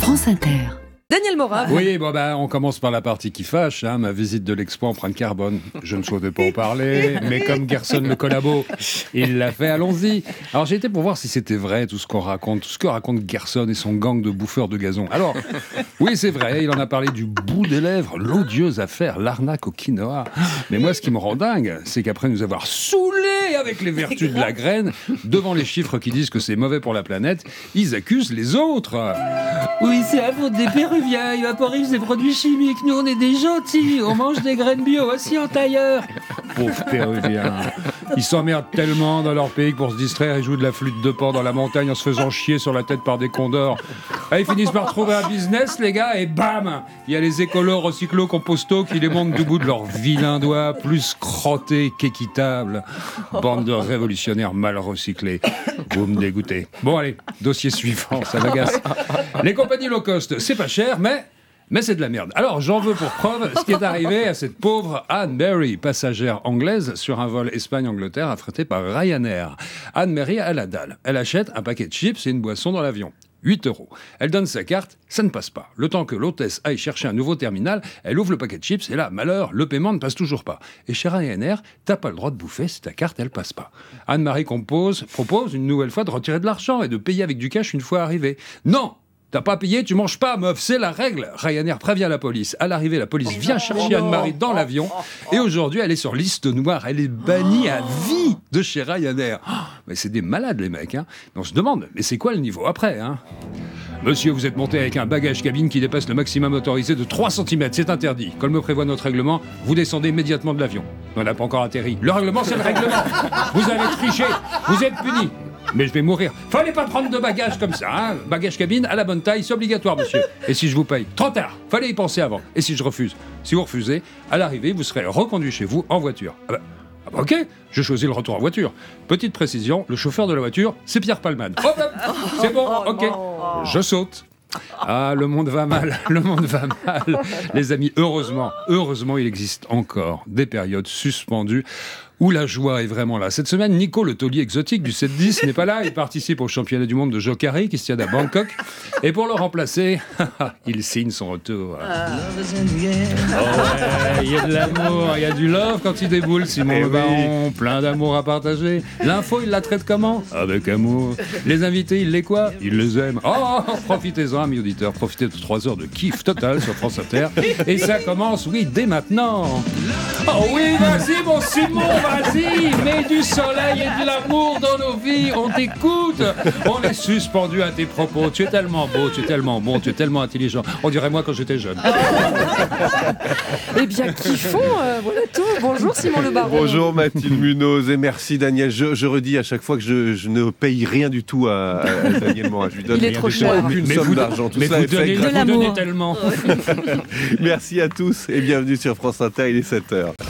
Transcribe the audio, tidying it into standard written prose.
France Inter. Daniel Morat. Oui, on commence par la partie qui fâche, ma visite de l'expo empreinte carbone. Je ne souhaitais pas en parler, mais comme Gerson le collabo, il l'a fait, allons-y. Alors j'ai été pour voir si c'était vrai tout ce qu'on raconte, tout ce que raconte Gerson et son gang de bouffeurs de gazon. Alors, oui c'est vrai, il en a parlé du bout des lèvres, l'odieuse affaire, l'arnaque au quinoa. Mais moi ce qui me rend dingue, c'est qu'après nous avoir saoulés avec les vertus de la graine, devant les chiffres qui disent que c'est mauvais pour la planète, ils accusent les autres. Oui, c'est à faute des Péruviens, ils vaporisent des produits chimiques. Nous, on est des gentils, on mange des graines bio aussi en tailleur. Pauvres Péruviens. Ils s'emmerdent tellement dans leur pays que pour se distraire, ils jouent de la flûte de Pan dans la montagne en se faisant chier sur la tête par des condors. Ils finissent par trouver un business, les gars, et bam, il y a les écolos recyclo-composto qui les montent du bout de leurs vilains doigts, plus crottés qu'équitables. Bande de révolutionnaires mal recyclés. Vous me dégoûtez. Bon, allez, dossier suivant, ça m'agace. Les compagnies low cost, c'est pas cher, mais c'est de la merde. Alors, j'en veux pour preuve ce qui est arrivé à cette pauvre Anne Berry, passagère anglaise sur un vol Espagne-Angleterre affrété par Ryanair. Anne Berry a la dalle. Elle achète un paquet de chips et une boisson dans l'avion. 8 €. Elle donne sa carte, ça ne passe pas. Le temps que l'hôtesse aille chercher un nouveau terminal, elle ouvre le paquet de chips et là, malheur, le paiement ne passe toujours pas. Et chez Ryanair, t'as pas le droit de bouffer si ta carte, elle passe pas. Anne-Marie propose une nouvelle fois de retirer de l'argent et de payer avec du cash une fois arrivé. Non! T'as pas payé, tu manges pas, meuf, c'est la règle. Ryanair prévient la police. À l'arrivée, la police vient chercher Anne-Marie dans l'avion. Et aujourd'hui, elle est sur liste noire. Elle est bannie à vie de chez Ryanair. Mais c'est des malades, les mecs. On se demande, mais c'est quoi le niveau après Monsieur, vous êtes monté avec un bagage cabine qui dépasse le maximum autorisé de 3 cm. C'est interdit. Comme le prévoit notre règlement, vous descendez immédiatement de l'avion. On n'a pas encore atterri. Le règlement, c'est le règlement. Vous avez triché. Vous êtes puni. Mais je vais mourir. Fallait pas prendre de bagages comme ça, Bagage cabine à la bonne taille, c'est obligatoire, monsieur. Et si je vous paye? Trop tard. Fallait y penser avant. Et si je refuse? Si vous refusez, à l'arrivée, vous serez reconduit chez vous en voiture. Ok, je choisis le retour en voiture. Petite précision, le chauffeur de la voiture, c'est Pierre Palman. C'est bon, ok. Je saute. Le monde va mal, le monde va mal. Les amis, heureusement, il existe encore des périodes suspendues où la joie est vraiment là. Cette semaine, Nico, le taulier exotique du 7-10, n'est pas là. Il participe au championnat du monde de Jokari qui se tient à Bangkok. Et pour le remplacer, il signe son retour. Il y a de l'amour, il y a du love quand il déboule, Simon Le Baron. Plein d'amour à partager. L'info, il la traite comment? Avec amour. Les invités, il les quoi? Il les aime. Profitez-en, amis auditeurs. Profitez de 3 heures de kiff total sur France Inter. Et ça commence, oui, dès maintenant. Oui, vas-y, mon Simon, vas-y, mets du soleil et de l'amour dans nos vies, on t'écoute, on est suspendu à tes propos, tu es tellement beau, tu es tellement bon, tu es tellement intelligent, on dirait moi quand j'étais jeune. Eh bien, kiffons, voilà tout. Bonjour Simon Le Baron. Bonjour Mathilde Munoz et merci Daniel. Je redis à chaque fois que je ne paye rien du tout à Daniel Morat. Je lui donne Il est trop cher. aucune somme d'argent. Tout mais ça vous est fait donnez tellement. Merci à tous et bienvenue sur France Inter, il est 7h.